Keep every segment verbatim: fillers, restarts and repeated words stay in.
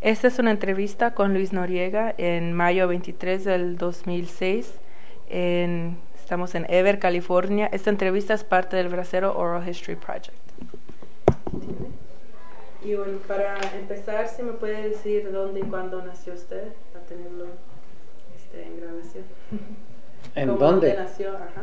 Esta es una entrevista con Luis Noriega en mayo veintitrés del dos mil seis. En, estamos en Ever, California. Esta entrevista es parte del Bracero Oral History Project. Y bueno, para empezar, si me puede decir dónde y cuándo nació usted, para tenerlo este, en grabación. ¿En ¿Cómo, dónde? ¿Dónde nació? Ajá.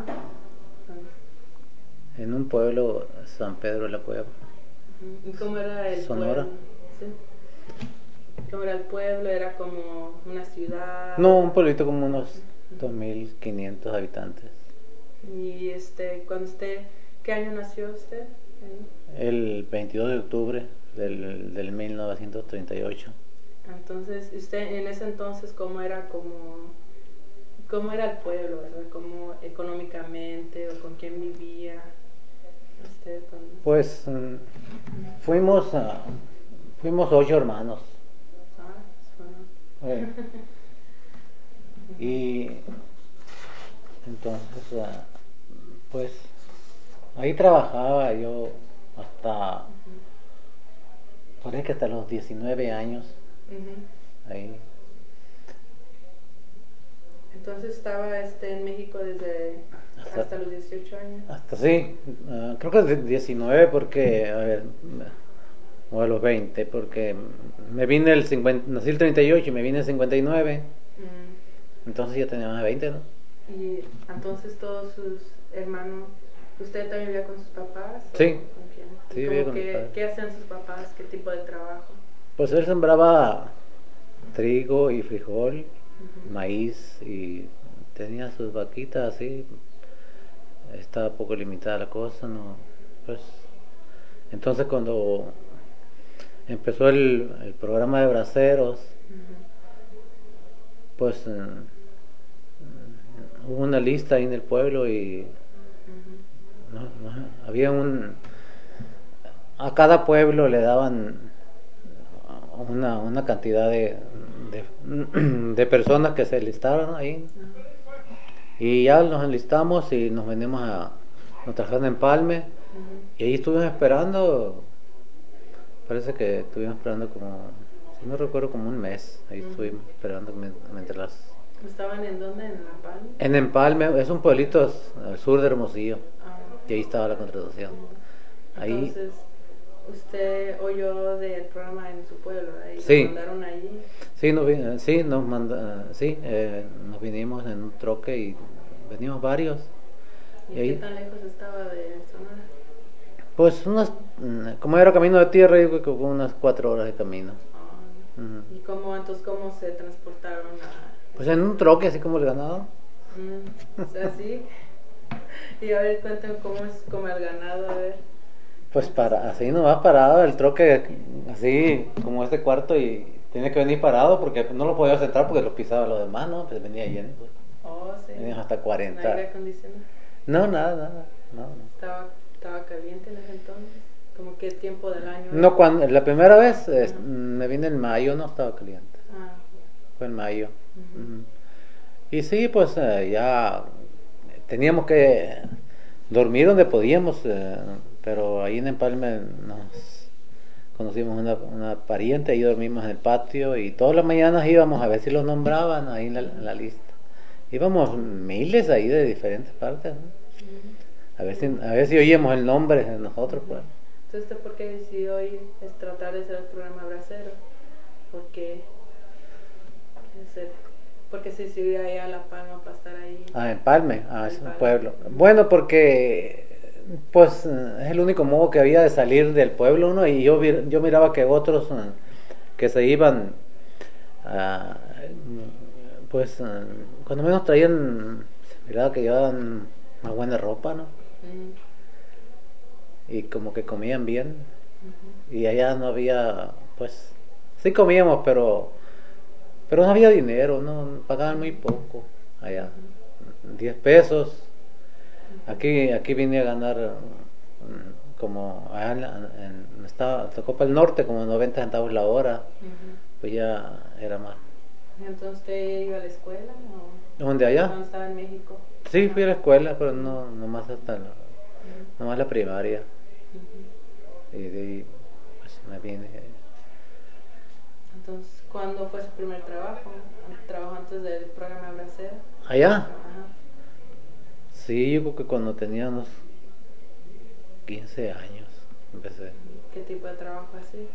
En un pueblo, San Pedro de la Cueva. ¿Y cómo era el Sonora. pueblo? ¿Sí? ¿Cómo era el pueblo? ¿Era como una ciudad? No, un pueblito como unos dos mil quinientos habitantes. Y este, cuando usted, ¿qué año nació usted? Ahí. El veintidós de octubre del, del mil novecientos treinta y ocho. Entonces, usted en ese entonces, ¿cómo era como, cómo era el pueblo, verdad? ¿Cómo económicamente o con quién vivía usted? Cuando... Pues mm, fuimos, uh, fuimos ocho hermanos. Ah, suena. Eh, y entonces, uh, pues ahí trabajaba yo hasta, uh-huh. parece que hasta los diecinueve años. Uh-huh. Ahí. Entonces estaba este en México desde hasta, hasta los dieciocho años. Hasta sí, uh, creo que de diecinueve porque, a ver, o a los veinte, porque me vine el cincuenta, nací el treinta y ocho y me vine el cincuenta y nueve. Mm. Entonces ya tenía más de veinte, ¿no? Y entonces todos sus hermanos, ¿usted también vivía con sus papás? Sí. ¿Con quién? Sí, ¿Y vivía con mis qué, padres. qué hacían sus papás? ¿Qué tipo de trabajo? Pues él sembraba trigo y frijol, uh-huh. maíz, y tenía sus vaquitas así. Estaba poco limitada la cosa, ¿no? Pues entonces cuando empezó el, el programa de braceros, uh-huh. pues uh, hubo una lista ahí en el pueblo y uh-huh. no, no, había un, a cada pueblo le daban una, una cantidad de, de, de personas que se listaron ahí, uh-huh. y ya nos enlistamos y nos venimos a, nos trajeron en Empalme, uh-huh. y ahí estuvimos esperando. Parece que estuvimos esperando como, si no recuerdo, como un mes. Ahí uh-huh. estuvimos esperando mientras las... ¿Estaban en dónde? ¿En Empalme? En Empalme, es un pueblito al sur de Hermosillo. Uh-huh. Y ahí estaba la contratación. Uh-huh. Ahí... Entonces, ¿usted oyó del programa en su pueblo? ¿Y sí. ¿Lo mandaron allí? Sí, nos, sí, nos, manda, sí eh, nos vinimos en un troque y venimos varios. ¿Y, ¿Y ahí, qué tan lejos estaba de Sonora? Pues unas, como era camino de tierra, yo creo que unas cuatro horas de camino. Oh. Uh-huh. ¿Y cómo, entonces, cómo se transportaron a...? Pues en un troque, así como el ganado. Mm, o sea, sí. Y a ver, cuéntame cómo es como el ganado, a ver. Pues para, así nomás parado, el troque, así como este cuarto, y tiene que venir parado porque no lo podía sentar porque lo pisaba los demás, ¿no? Pues venía lleno. Pues. Oh, sí. Veníamos hasta cuarenta. ¿No aire acondicionado? No, nada, nada. No, no. ¿Estaba, ¿Estaba caliente en ese entonces? ¿Como qué tiempo del año? No, cuando, la primera vez eh, uh-huh. me vine en mayo, no estaba caliente. Ah. Fue en mayo. Uh-huh. Uh-huh. Y sí, pues eh, ya teníamos que dormir donde podíamos, eh, pero ahí en Empalme nos conocimos una, una pariente, ahí dormimos en el patio y todas las mañanas íbamos a ver si los nombraban ahí en la, en la lista. Íbamos miles ahí de diferentes partes, ¿no? Uh-huh. A ver si, a ver si oíamos el nombre de nosotros, pues. Entonces, ¿por qué decidió ir? Es tratar de hacer el programa Bracero. ¿Por qué? Porque se decidió ir a La Palma para estar ahí. Ah, en Palme, ah, es un pueblo. Bueno, porque pues es el único modo que había de salir del pueblo, ¿no? Y yo yo miraba que otros uh, que se iban, uh, pues uh, cuando menos traían, miraba que llevaban una buena ropa, ¿no? Uh-huh. Y como que comían bien. Uh-huh. Y allá no había, pues, sí comíamos, pero pero no había dinero, no pagaban muy poco allá, diez pesos. Aquí aquí vine a ganar um, como allá en, en estaba tocó para el norte como noventa centavos la hora. Uh-huh. Pues ya era más. ¿Entonces usted iba a la escuela o dónde allá? ¿Cuando estaba en México? Sí, fui a la escuela, pero no nomás hasta la, uh-huh. nomás la primaria. Uh-huh. Y de ahí pues me vine. Entonces, ¿cuándo fue su primer trabajo? ¿Trabajó antes del programa Bracero? ¿Allá? Ajá. Sí, yo creo que cuando tenía unos quince años empecé. ¿Qué tipo de trabajo así?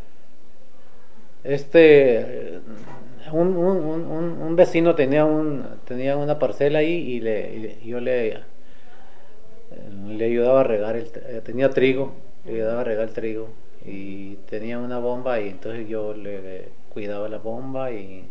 Este, eh, un, un, un, un vecino tenía un tenía una parcela ahí y, le, y le- yo le, eh, le ayudaba a regar el, tr- eh, tenía trigo, le ayudaba a regar el trigo y tenía una bomba y entonces yo le cuidaba la bomba y,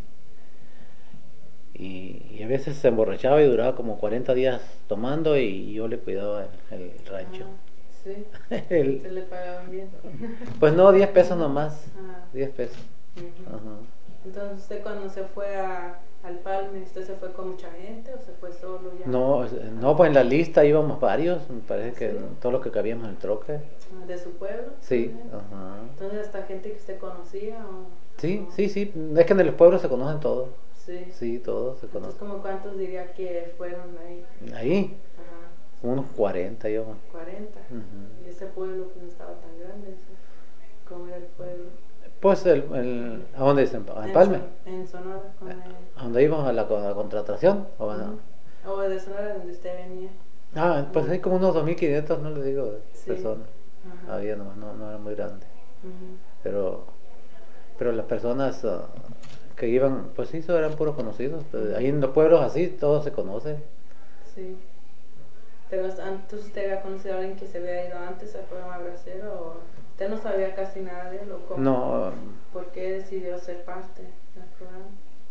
y, y a veces se emborrachaba y duraba como cuarenta días tomando y yo le cuidaba el, el rancho. Ah, sí. El- ¿Se le pagaban bien? pues no, diez pesos nomás, Ah. diez pesos. Ujú. Ajá. Entonces, ¿usted cuando se fue a, al Palme, usted se fue con mucha gente o se fue solo ya? No, no, pues en la lista íbamos varios, me parece que Sí. todos los que cabíamos en el troque. Ah, ¿de su pueblo? Sí, También. ajá. Entonces, ¿hasta gente que usted conocía o...? Sí, o- sí, sí, es que en el pueblo se conocen todos. Sí. Sí, todos se Entonces, conocen. ¿como cuántos diría que fueron ahí? Ahí, Ajá. unos cuarenta yo. cuarenta. Ujú. Y ese pueblo pues no estaba tan grande. ¿Sí? ¿Cómo era el pueblo? Pues, el, el, ¿a dónde dicen? ¿A En Palme? Son- en Sonora. Con el- ¿A dónde íbamos a la, a la contratación? ¿O bueno? Ujú. O de Sonora donde usted venía. Ah, pues hay como unos dos mil quinientos, no les digo, Sí. personas. Ajá. Había nomás, no, no era muy grande. Ujú. Pero, pero las personas ah, que iban, pues sí, eran puros conocidos. Pero ahí en los pueblos así, todos se conocen. Sí. Pero antes usted había conocido a alguien que se había ido antes al programa Bracero o usted no sabía casi nada de él o cómo, No, por qué decidió ser parte del programa.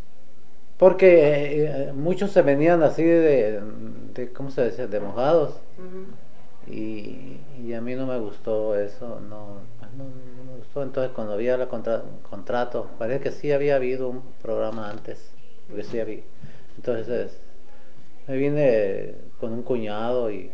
porque eh, muchos se venían así de, de, ¿cómo se dice? De mojados. Ujú. Y, y a mí no me gustó eso, no, no, no me gustó. Entonces cuando había el contra, contrato, parece que sí había habido un programa antes, porque sí había. Entonces me vine con un cuñado y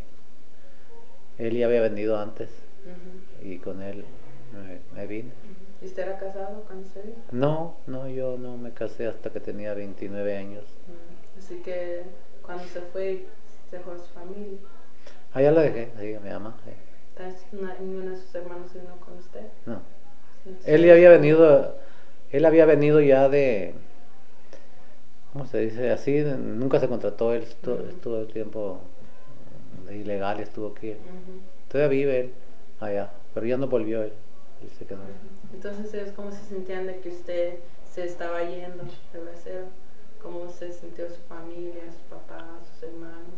él ya había venido antes Ujú. y con él me, me vine. Ujú. ¿Y usted era casado cuando se vino? No, no, yo no me casé hasta que tenía veintinueve años. Ujú. Así que cuando se fue, se dejó a su familia. Allá la dejé, ahí mi mamá. Sí. Entonces, na- ninguno de sus hermanos se vino con usted. No, Entonces, él ya había venido, él había venido ya de, ¿cómo se dice? Así, nunca se contrató, él estuvo, Ujú. estuvo el tiempo de ilegal, estuvo aquí. Ujú. Todavía vive él allá, pero ya no volvió él, él se quedó. Ujú. Entonces, ellos cómo se sentían de que usted se estaba yendo de Bracero, cómo se sintió su familia, sus papás, sus hermanos.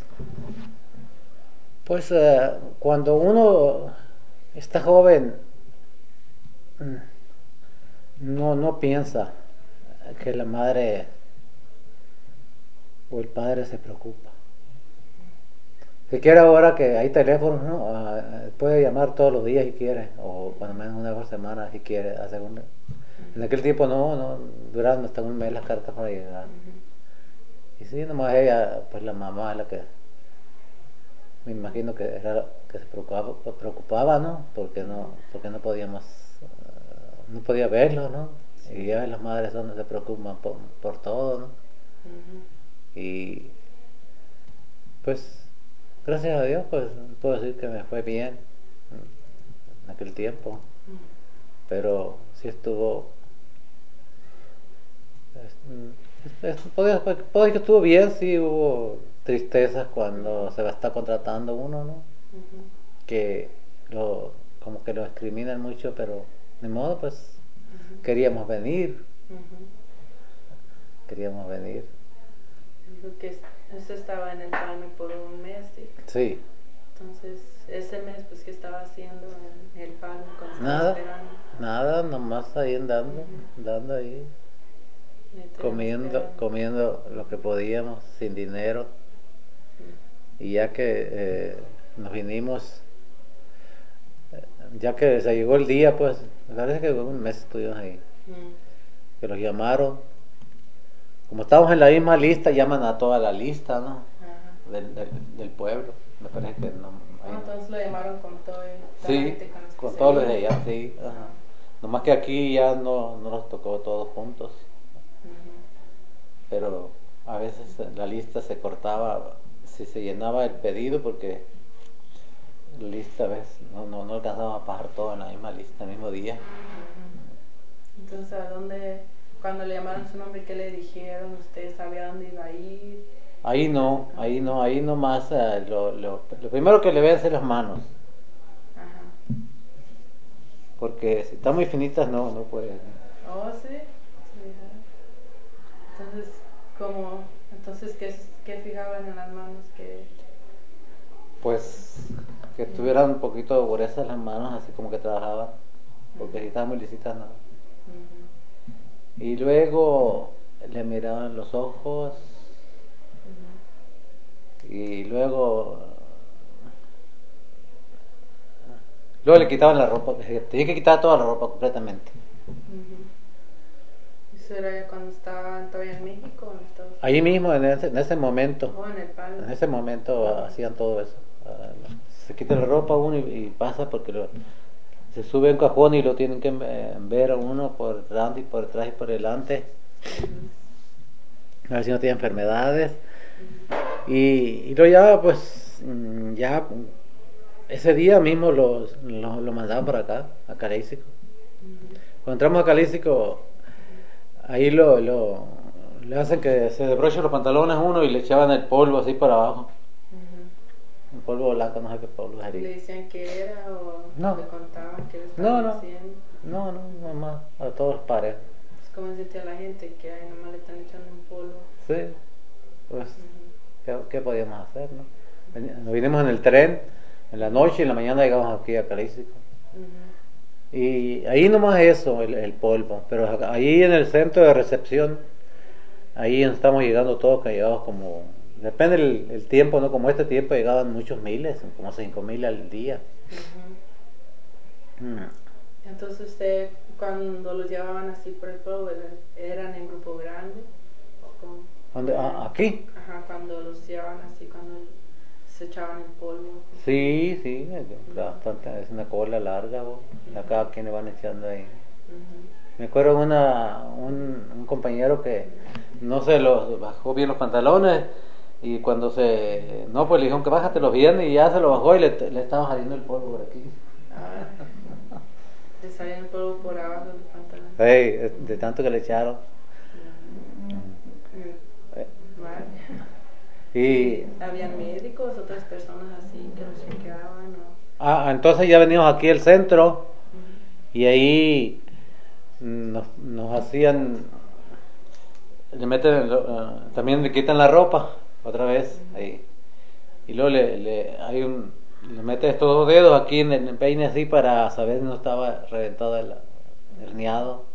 Pues eh, cuando uno está joven, mm, no, no piensa que la madre o el padre se preocupa. Si quiere ahora que hay teléfonos, ¿no? Ah, puede llamar todos los días si quiere, o cuando menos una vez por semana si quiere. Hacer un... En aquel tiempo no, no, duraron hasta un mes las cartas para llegar. Ujú. Y sí, nomás ella, pues la mamá, la que me imagino que era la que se preocupaba, preocupaba, ¿no? Porque no, porque no podíamos, uh, no podía verlo, ¿no? Sí. Y ya las madres son las que se preocupan por, por todo, ¿no? Ujú. Y pues, gracias a Dios, pues puedo decir que me fue bien en aquel tiempo, Ujú. pero sí estuvo, es- es- puedo, puedo decir que estuvo bien, sí hubo tristezas cuando se va a estar contratando uno, ¿no? Ujú. Que lo, como que lo discriminan mucho, pero de modo, pues Ujú. queríamos venir, Ujú. queríamos venir, Dijo que usted estaba en el Palme por un mes, ¿sí? sí, Entonces, ese mes, pues, ¿qué estaba haciendo en el Palme cuando estaba nada, esperando? nada, nomás ahí andando, Ujú. andando ahí, Ahí te comiendo, esperando. comiendo lo que podíamos, sin dinero, Ujú. y ya que eh, nos vinimos, eh, ya que se llegó el día, pues, me parece que un mes estuvimos ahí, Ujú. que los llamaron, como estábamos en la misma lista, llaman a toda la lista, ¿no? Ajá. Del, del, del pueblo, me parece que no. Ah, ahí no. entonces lo llamaron con todo el, toda la Sí, gente con los que con se todos los de vino. allá, sí. Ajá. Nomás que aquí ya no, no los tocó todos juntos, Ujú. pero a veces la lista se cortaba, si se llenaba el pedido, porque la lista a veces no, no, no alcanzaba a pasar todo en la misma lista, el mismo día. Ujú. Entonces, ¿a dónde, cuando le llamaron su nombre, qué le dijeron? ¿Usted sabía dónde iba a ir? Ahí no, ahí no, ahí nomás eh, lo, lo, lo primero que le ven es las manos. Ajá. Porque si están muy finitas no, no puede. Oh, sí. Sí, ajá. Entonces, ¿cómo? Entonces, ¿qué, qué fijaban en las manos? ¿Qué? Pues que tuvieran un poquito gruesas las manos, así como que trabajaban. Porque si estaban muy lisitas no. Uh-huh. Y luego le miraban los ojos. Uh-huh. Y luego luego le quitaban la ropa, tenía que quitar toda la ropa completamente. Uh-huh. ¿Eso era cuando estaban todavía en México o en Estados Unidos? Ahí mismo, en ese, en ese momento. Oh, en el palo. En ese momento uh-huh. hacían todo eso. Uh, se quita la ropa uno y, y pasa porque lo, se sube en cajón y lo tienen que eh, ver a uno por delante y por detrás y por delante. Uh-huh. A ver si no tiene enfermedades. Uh-huh. Y, y luego ya, pues, ya ese día mismo lo, lo, lo mandaban para acá, a Calícico. Uh-huh. Cuando entramos a Calícico, ahí lo, lo le hacen que se desbroche los pantalones uno y le echaban el polvo así para abajo. Uh-huh. Un polvo blanco, no sé qué polvo sería. ¿Le decían qué era o no. le contaban qué le estaban no, no. haciendo? No, no, nomás a todos parejos. Es como decirte a la gente que ahí nomás le están echando un polvo. Sí, pues, uh-huh. ¿qué, ¿qué podíamos hacer, no? Nos vinimos en el tren en la noche y en la mañana llegamos aquí a Calícico. Uh-huh. Y ahí nomás eso, el, el polvo. Pero ahí en el centro de recepción, ahí estamos llegando todos, que llegamos como, depende el, el tiempo, ¿no? Como este tiempo llegaban muchos miles, como cinco mil al día. Uh-huh. Mm. Entonces usted, cuando los llevaban así por el pueblo, ¿eran en grupo grande? ¿O cómo? ¿Dónde? Ah, ¿aquí? Ajá, cuando los llevaban así, cuando se echaban el polvo. Sí, sí, bastante, es una cola larga, ¿no? A cada quien le van echando ahí. Uh-huh. Me acuerdo una, un, un compañero que no se los bajó bien los pantalones y cuando se, no, pues le dijeron que bájatelos bien y ya se lo bajó y le, le estaba saliendo el polvo por aquí. Ah, le salía el polvo por abajo de los pantalones. Sí, de, de tanto que le echaron. Uh-huh. Eh. Vale. Y ¿habían médicos, otras personas así que los chequeaban? ¿O? Ah, entonces ya venimos aquí al centro. Uh-huh. Y ahí nos, nos hacían, le meten, uh, también le quitan la ropa otra vez. Uh-huh. Ahí. Y luego le, le, hay un, le mete estos dos dedos aquí en el peine así para saber si no estaba reventado el herniado.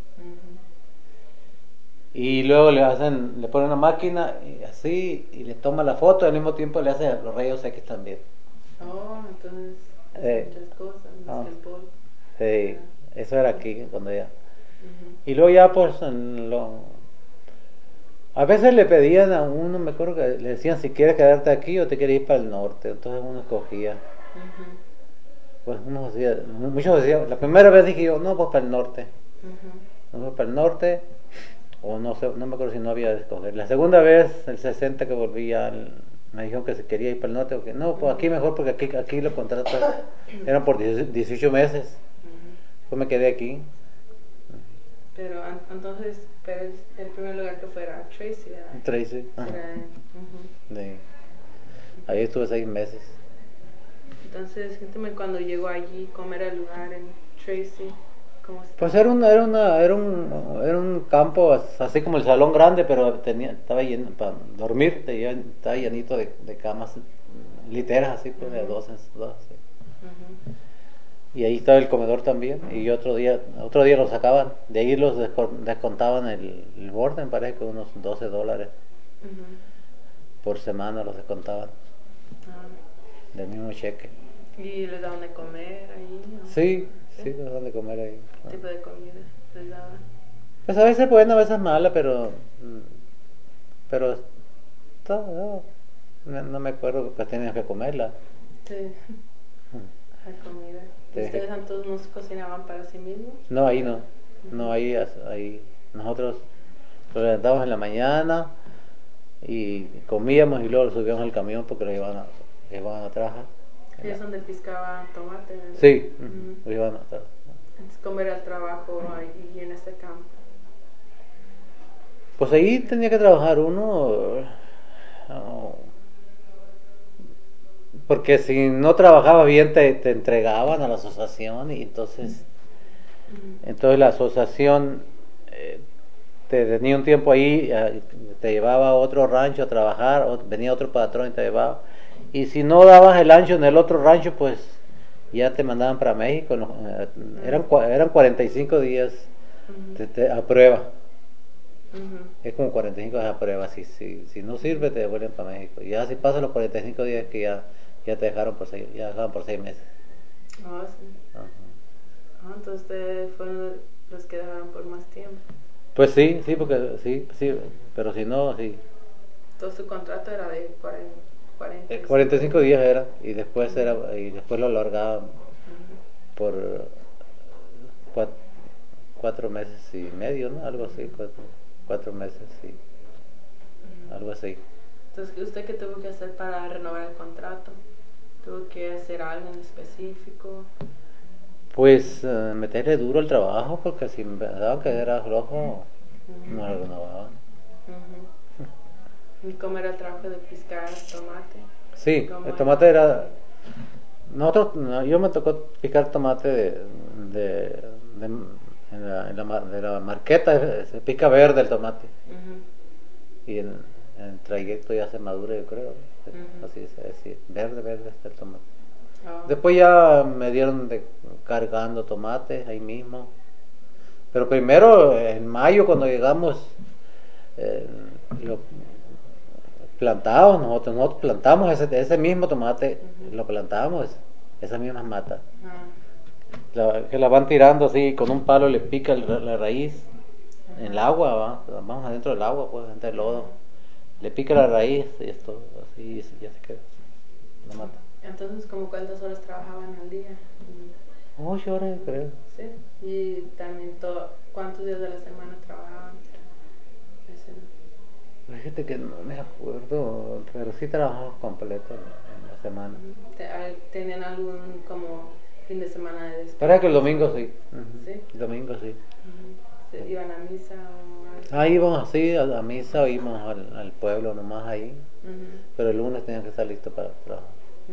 Y luego le hacen, le ponen una máquina y así y le toma la foto y al mismo tiempo le hace los rayos X también. Oh, entonces eh, muchas cosas, más oh. que el polvo. Sí, ah. Eso era aquí cuando ya. Uh-huh. Y luego ya pues lo, a veces le pedían a uno, me acuerdo que le decían si quieres quedarte aquí o te quieres ir para el norte, entonces uno escogía. Uh-huh. Pues uno hacía, muchos decían, la primera vez dije yo, no, pues para el norte. Uh-huh. No, para el norte. O no sé, no me acuerdo si no había de escoger. La segunda vez, el sesenta que volví, al, me dijeron que se quería ir para el norte. O que, no, pues aquí mejor porque aquí, aquí lo contratas. Eran por dieciocho meses. Uh-huh. Pues me quedé aquí. Pero entonces, pero el primer lugar que fue era Tracy, ¿verdad? Tracy. Era, uh-huh. Sí. Ahí estuve seis meses. Entonces, cuéntame cuando llegó allí, cómo era el lugar en Tracy. Pues era una, era una, era un, era un campo así como el salón grande, pero tenía, estaba lleno para dormir, estaba llenito de, de camas, literas así, pues, uh-huh. de dos en dos. Así. Uh-huh. Y ahí estaba el comedor también, y otro día, otro día los sacaban, de ahí los descontaban el, el borde, me parece que unos doce dólares uh-huh. por semana los descontaban uh-huh. del mismo cheque. ¿Y les daban de comer ahí? ¿No? Sí. Sí, les daban de comer ahí. ¿Qué tipo de comida les daban? Pues a veces buena, a veces mala, pero pero no, no, no me acuerdo que tenías que comerla. Sí, la comida. Sí. ¿Ustedes entonces no se cocinaban para sí mismos? No, ahí no, no, ahí, ahí nosotros lo levantábamos en la mañana y comíamos y luego lo subíamos al camión porque lo iban a, lo iban a trabajar. ¿Y es donde piscaban tomate? ¿verdad? Sí, uh-huh. lo iban a trabajar. Entonces, ¿cómo era el trabajo ahí en ese campo? Pues ahí tenía que trabajar uno, oh, porque si no trabajaba bien te, te entregaban a la asociación y entonces, Mm. entonces la asociación eh, te tenía un tiempo ahí, eh, te llevaba a otro rancho a trabajar, o venía otro patrón y te llevaba. Y si no dabas el ancho en el otro rancho, pues ya te mandaban para México. ¿No? Eh, eran, cua- eran cuarenta y cinco días Ujú. te- te- a prueba. Ujú. Es como cuarenta y cinco días a prueba. Si, si, si no sirve, te devuelven para México. Y ya si pasan los cuarenta y cinco días que ya, ya te dejaron por seis, ya dejaron por seis meses. Ah, sí. Ajá. Ah, entonces ustedes fueron los que dejaron por más tiempo. Pues sí, sí, porque sí, sí, pero si no, sí. Entonces su contrato era de cuarenta, cuarenta Eh, y cuarenta y cinco cinco días. días era, y después Ujú. era, y después lo alargaban Ujú. por cuatro, cuatro meses y medio, ¿no? Algo así, cuatro, cuatro meses, sí, Ujú. algo así. Entonces, ¿usted qué tuvo que hacer para renovar el contrato? ¿Tuvo que hacer algo en específico? Pues eh, meterle duro al trabajo, porque si me daban que era flojo, Ujú. no lo renovaban. Ujú. ¿Y cómo era el trabajo de piscar tomate? Sí, ¿Cómo el era? tomate era. Nosotros, no, yo me tocó picar tomate de, de, de- en, la, en la mar- de la marqueta, eh, se pica verde el tomate. Ujú. Y en, en el trayecto ya se madura, yo creo. Ujú. Así es, así, verde, verde está el tomate. Oh. Después ya me dieron de cargando tomates ahí mismo. Pero primero, en mayo, cuando llegamos, eh, lo plantamos, nosotros, nosotros plantamos ese, ese mismo tomate, Ujú. lo plantamos, esas mismas matas. Ah. La, que la van tirando así, con un palo le pica el- la raíz en el Ajá. agua, ¿va? Vamos adentro del agua, pues, dentro del lodo. Le pica la raíz y esto, así, ya se queda, la mata. Entonces, ¿como cuántas horas trabajaban al día? Ocho horas, creo. Sí. Y también, to- ¿cuántos días de la semana trabajaban? Ese, Fíjate que no me acuerdo, pero sí trabajamos completo en, en la semana. ujú. Te- al- ¿Tenían algún como fin de semana de descanso? Para que el domingo sí. Ujú. Sí. El domingo sí. Ujú. ¿Se ¿Iban a misa o algo? Ah, íbamos así a, a misa o íbamos al, al pueblo nomás ahí. Ujú. Pero el lunes tenían que estar listos para el trabajo.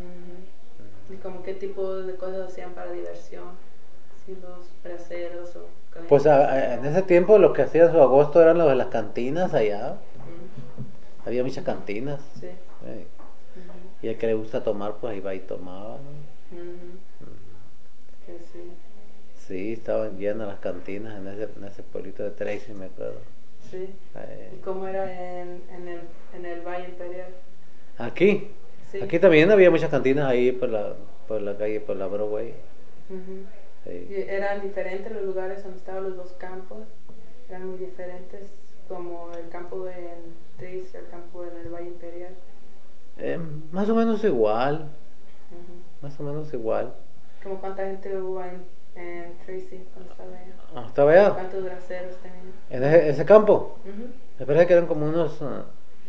Ujú. ¿Y como qué tipo de cosas hacían para diversión? ¿Sí, los braceros o Pues a- a- en ese tiempo lo que hacían su agosto eran lo de las cantinas allá. Ujú. Había muchas cantinas. Sí. eh, Ujú. Y el que le gusta tomar, pues ahí va y tomaba. ¿no? Ujú. Que sí. Sí, estaban llenas las cantinas en ese, en ese pueblito de Tracy, me acuerdo. Sí. Eh, ¿Y cómo era en, en, el, en el Valle Imperial? Aquí, Sí. aquí también había muchas cantinas ahí por la, por la calle, por la Broadway. Ujú. Sí. Y eran diferentes los lugares donde estaban los dos campos, eran muy diferentes, como el campo en Tracy y el campo en el Valle Imperial. Eh, más o menos igual, Ujú. más o menos igual. ¿Como cuánta gente hubo en, en Tracy cuando estaba allá? Ah, ¿estaba allá? ¿Cuántos braceros tenían? En ese, ese campo. Ujú. Me parece que eran como unos, ah,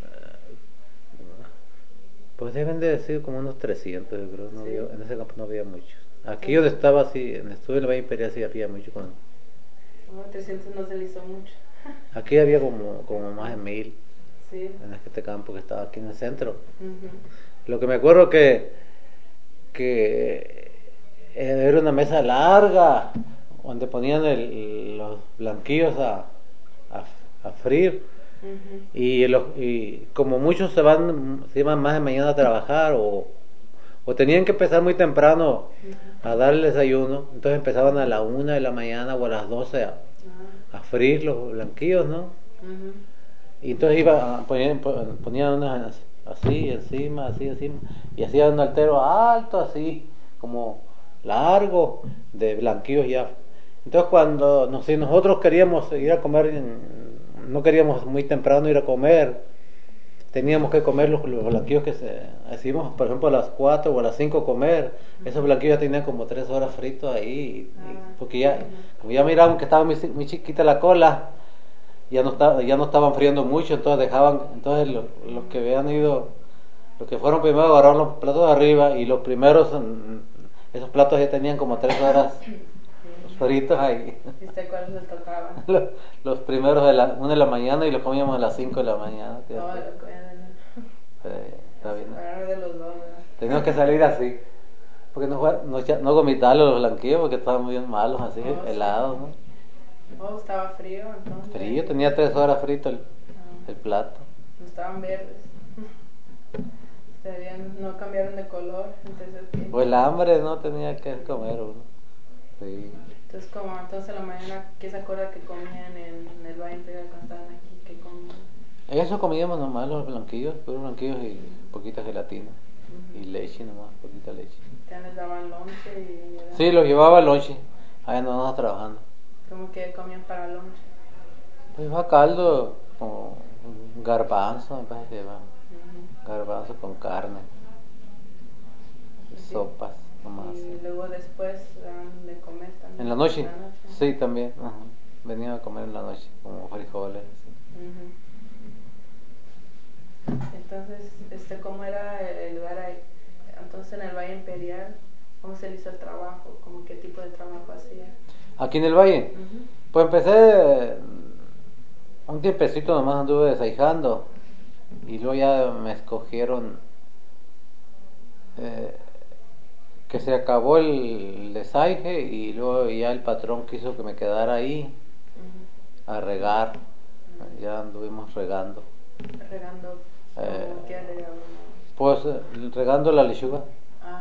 pues deben de decir como unos trescientos, yo creo. No Sí. había- en ese campo no había muchos. Aquí Sí. donde estaba, sí, en estuve en el Valle Imperial, sí había mucho. Con, Oh, trescientos no se le hizo mucho. aquí había como, como más de mil Sí. en este campo que estaba aquí en el centro. Ujú. Lo que me acuerdo que, que era una mesa larga donde ponían el- los blanquillos a, a, a freír. Ujú. Y, los, y como muchos se van, se iban más de mañana a trabajar o, o tenían que empezar muy temprano a dar el desayuno, entonces empezaban a la una de la mañana o a las doce a, Ah. a freír los blanquillos, ¿no? Ujú. Y entonces iba, ponían, ponían unas así, encima, así, encima, y hacían un altero alto, así, como largo, de blanquillos ya. Entonces cuando no, si nosotros queríamos ir a comer, en- no queríamos muy temprano ir a comer, teníamos que comer los, los blanquillos que se, decimos, por ejemplo, a las cuatro o a las cinco comer, esos blanquillos ya tenían como tres horas fritos ahí, y- y- Ah. porque ya, como ya miraban que estaba muy, muy chiquita la cola, ya no está, ya no estaban friendo mucho, entonces dejaban, entonces los, los que habían ido, los que fueron primero agarraron los platos de arriba y los primeros, mm, esos platos ya tenían como tres horas fritos ahí. ¿Y usted cuáles le tocaban? Los, los primeros de la una de la mañana y los comíamos a las cinco de la mañana. No, fíjate. lo comían. Sí, está bien. Separar de los dos, ¿verdad? Teníamos que salir así. Porque no, fue- no, echa- no vomitarlo los blanquillos porque estaban bien malos, así, Oh, sí. helados, ¿no? Oh, estaba frío, entonces. Frío, tenía tres horas frito el, Ah, el plato. no estaban verdes. Estarían, no cambiaron de color, entonces. ¿qué? Pues el hambre no tenía que comer uno. Sí. Entonces, como entonces en la mañana, ¿qué se acuerda que comían en, en el Valle Imperial cuando estaban aquí? ¿Qué comían? Eso comíamos nomás los blanquillos, puros blanquillos y poquita gelatina. Y leche nomás, poquita leche. Ya les daban lonche y. ¿verdad? Sí, los llevaba al lonche. Ahí andábamos trabajando. ¿Cómo que comían para lonche? Pues va caldo, como garbanzo, me parece que llevaba. Ujú. Garbanzo con carne. Sí. Sopas, nomás. Y Sí. luego después daban de comer también. ¿En la noche? En la noche. Sí, también. Ajá. Venía a comer en la noche, como frijoles. Así. Ujú. Entonces, este, ¿cómo era el, el lugar ahí? Entonces, en el Valle Imperial, ¿cómo se le hizo el trabajo? ¿Cómo qué tipo de trabajo hacía? Aquí en el valle, Ujú. pues empecé un tiempecito nomás anduve desaijando y luego ya me escogieron eh, que se acabó el desaije y luego ya el patrón quiso que me quedara ahí Ujú. a regar, ya anduvimos regando, Regando, Eh, ¿cómo qué regaban? pues eh, regando la lechuga Ah,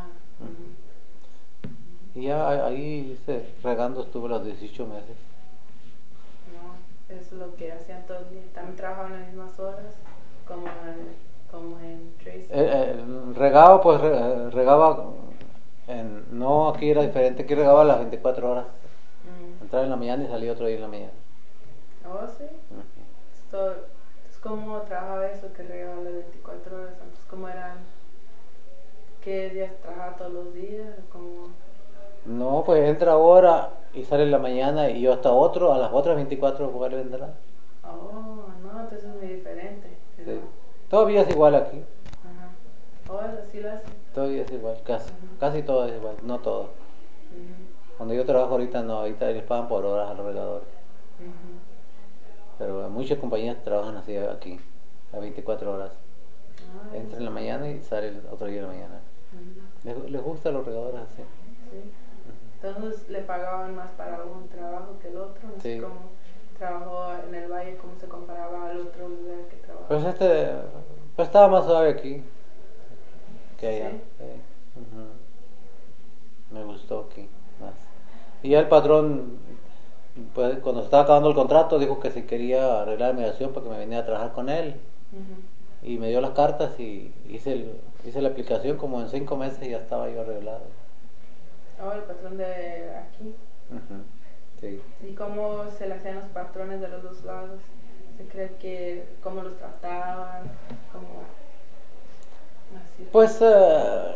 ujú. y ya ahí hice, regando estuve los dieciocho meses. No, es lo que hacían todo el día. También trabajaban las mismas horas, como en, como en Tracy. Eh, eh, regaba, pues re- regaba, en, no, aquí era diferente, aquí regaba las veinticuatro horas. Mm. Entraba en la mañana y salía otro día en la mañana. Oh, sí. Ujú. Esto, entonces, ¿cómo trabajaba eso que regaba las veinticuatro horas? Entonces, ¿cómo eran? ¿Qué días trabajaba todos los días? ¿Cómo? No, pues entra ahora y sale en la mañana y yo hasta otro, a las otras veinticuatro vuelve a entrar. Oh, no, entonces es muy diferente. Sí. ¿No? Todavía es igual aquí, Ajá. Oh, así lo hacen. todavía es igual, casi, Ujú. casi todo es igual, no todo. Ujú. Donde yo trabajo ahorita no, ahorita les pagan por horas a los regadores. Ujú. Pero muchas compañías trabajan así aquí, a veinticuatro horas. Ah, Entra en la mañana y sale el otro día en la mañana. ujú. Les, les gusta a los regadores así. Sí. Entonces le pagaban más para un trabajo que el otro. No sé Sí. cómo trabajó en el valle, cómo se comparaba al otro lugar que trabajaba. Pues este, pues estaba más suave aquí que allá. Sí. Sí. Ujú. Me gustó aquí más. Y ya el patrón, pues cuando estaba acabando el contrato, dijo que si quería arreglar mi migración para que me venía a trabajar con él. Ujú. Y me dio las cartas y hice, el, hice la aplicación, como en cinco meses ya estaba yo arreglado. Oh, el patrón de aquí. Ujú. Sí. ¿Y cómo se le hacían los patrones de los dos lados? ¿Se cree que cómo los trataban? ¿Cómo así? Pues eh,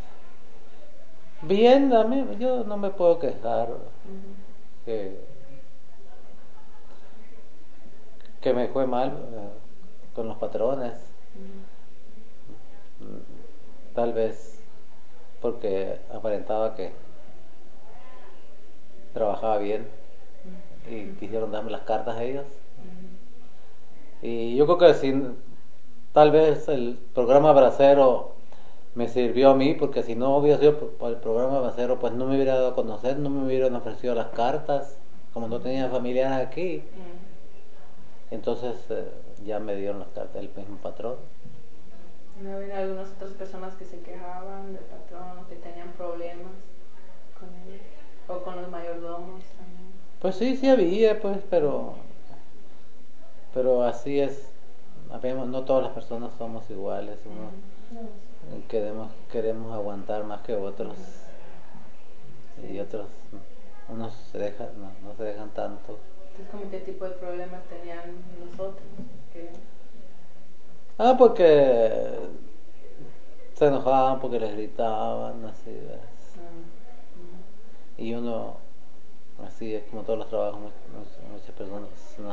bien, a mí yo no me puedo quejar Ujú. que, que me fue mal eh, con los patrones. Ujú. Mm, Tal vez porque aparentaba que trabajaba bien y quisieron darme las cartas a ellos. Ujú. Y yo creo que si tal vez el programa Bracero me sirvió a mí, porque si no hubiera sido por, por el programa Bracero, pues no me hubiera dado a conocer, no me hubieran ofrecido las cartas, como no tenía familiares aquí. Ujú. Entonces eh, ya me dieron las cartas el mismo patrón. ¿No había algunas otras personas que se quejaban del patrón o que tenían problemas con él? ¿O con los mayordomos también? Pues sí, sí había, pues, pero pero así es. Habemos- No todas las personas somos iguales, uno Ujú. No, eh, queremos, queremos aguantar más que otros sí. y otros unos se dejan, no, no se dejan tanto. Entonces, ¿como qué tipo de problemas tenían los otros? Que, Ah, porque se enojaban, porque les gritaban, así, ¿ves? ah, Y uno, así es como todos los trabajos, mu- mu- muchas personas, no,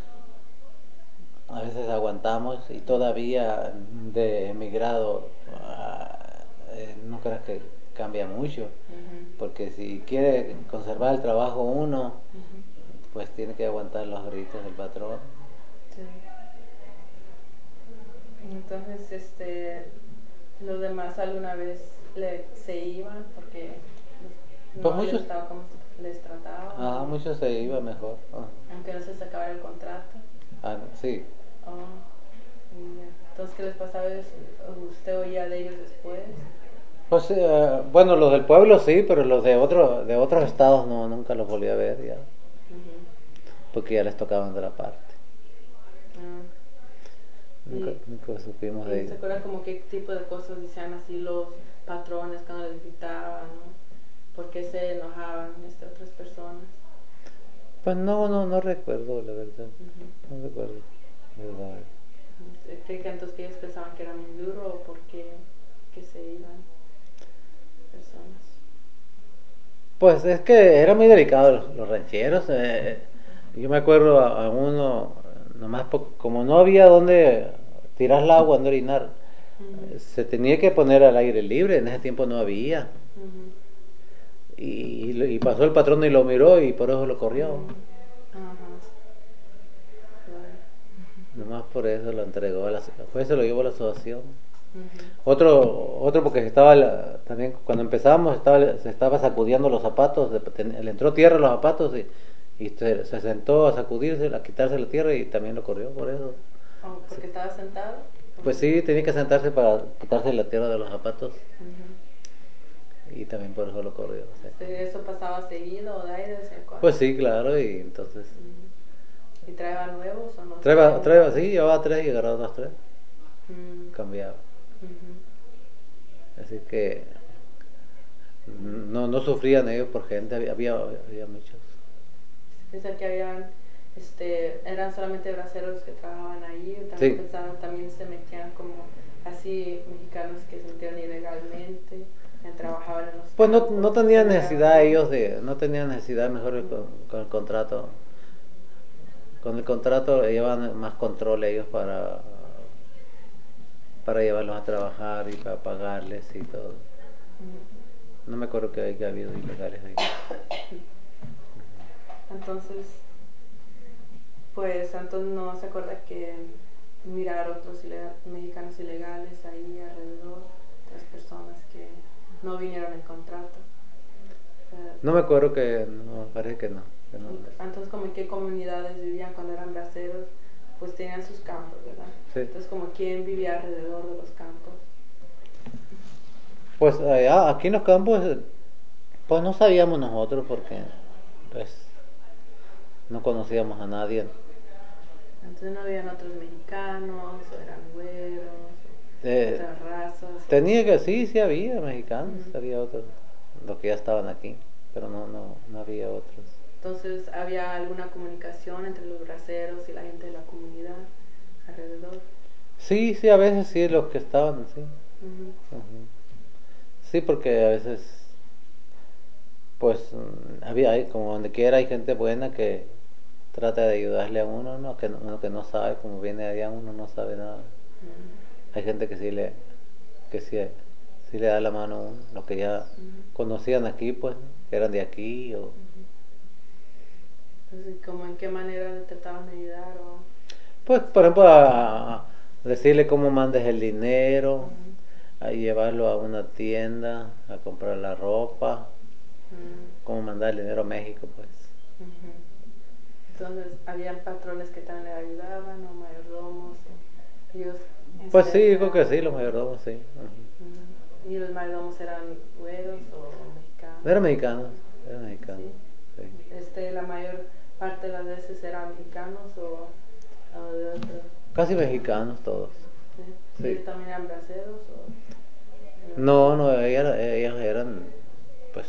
a veces aguantamos y todavía de emigrado, ah, eh, no creas que cambia mucho. ujú. porque si quiere conservar el trabajo uno, Ujú. pues tiene que aguantar los gritos del patrón. Sí. Entonces, este, los demás alguna vez le, se iban porque Pues no les muchos, gustaba cómo les trataban, ah, muchos se iba mejor. Ah, aunque no se sacaba el contrato. ah, sí. Oh, y ya. Entonces, ¿qué les pasaba? ¿Usted oía de ellos después? Pues eh, bueno, los del pueblo sí, pero los de otro, de otros estados no, nunca los volví a ver ya, Ujú. porque ya les tocaban de la parte. Ah. Nunca, Y, nunca supimos de y se ellos. acuerda como qué tipo de cosas decían así los patrones cuando les gritaban, ¿no? ¿Por qué se enojaban estas otras personas? Pues no, no, no recuerdo la verdad, Ujú. no recuerdo, la verdad. Ujú. ¿Cree que entonces que ellos pensaban que era muy duro o por qué que se iban personas? Pues es que era muy delicado los, los rancheros. Eh, yo me acuerdo a, a uno, nomás po- como no había donde tirar el agua, donde orinar, Ujú. eh, se tenía que poner al aire libre. En ese tiempo no había. Ujú. Y, y, y pasó el patrón y lo miró y por eso lo corrió. Ujú. Ajá. Claro. Nomás por eso lo entregó a la, pues se lo llevó a la asociación. Ujú. Otro, otro porque estaba la- también cuando empezamos estaba, se estaba sacudiendo los zapatos, de- ten- le entró tierra a los zapatos y, y se, se sentó a sacudirse, a quitarse la tierra y también lo corrió por eso. Oh, Sí. ¿porque estaba sentado? Pues Ujú. sí, tenía que sentarse para quitarse la tierra de los zapatos Ujú. y también por eso lo corrió. Sí. Este, ¿eso pasaba seguido o de ahí de vez en cuando? Pues sí, claro, y entonces Ujú. ¿Y traían nuevos o no traeba, traían traeba, igual? sí, llevaba tres y agarraba otros tres, Mm. cambiaba. Ujú. Así que no, no sufrían ellos por gente, había, había, había muchos. Pensar que habían, este, eran solamente braceros que trabajaban ahí, o también Sí. pensaban, también se metían como así mexicanos que se metían ilegalmente, que trabajaban en los Pues no, campos, no tenían se necesidad metían. ellos de, no tenían necesidad mejor con, con el contrato. Con el contrato llevan más control ellos para, para llevarlos a trabajar y para pagarles y todo. Ujú. No me acuerdo que haya habido ilegales ahí. Entonces, pues entonces no se acuerda que mirar otros ilegal, mexicanos ilegales ahí alrededor, otras personas que no vinieron en contrato. Eh, No me acuerdo que, no, parece que no. Que no. Entonces, como en qué comunidades vivían cuando eran braceros, pues tenían sus campos, ¿verdad? Sí. Entonces, como quién vivía alrededor de los campos. Pues allá, aquí en los campos, pues no sabíamos nosotros porque pues no conocíamos a nadie. Entonces no habían otros mexicanos, o eran güeros, o Eh, otras razas. tenía que, sí, sí había mexicanos, Ujú. había otros, los que ya estaban aquí, pero no, no, no había otros. Entonces, ¿había alguna comunicación entre los braceros y la gente de la comunidad alrededor? Sí, sí, a veces sí, los que estaban, sí. Ujú. Ujú. Sí, porque a veces, pues, mm, había, hay- como donde quiera hay gente buena que trata de ayudarle a uno, ¿no? Que no- uno que no sabe, como viene allá, uno no sabe nada. Ujú. Hay gente que sí le, que sí, sí le da la mano a uno, los que ya Ujú. conocían aquí, pues, que eran de aquí, o... Entonces, ¿cómo en qué manera le trataban de ayudar? O... Pues, por ejemplo, a, a decirle cómo mandes el dinero, Ujú. a llevarlo a una tienda, a comprar la ropa, Ujú. cómo mandar el dinero a México, pues. Ujú. Entonces, ¿habían patrones que también le ayudaban o mayordomos? O ellos, Pues este, sí, yo creo que eran- sí, los mayordomos, sí. Ujú. Ujú. ¿Y los mayordomos eran güeros o mexicanos? Eran mexicanos, eran mexicanos, Sí. sí. Este, la mayor parte de las veces eran mexicanos o, o de otros. Casi mexicanos todos. ¿Sí? ¿Y Sí. ellos también eran braceros o...? No, no, ellas, ellas eran, pues,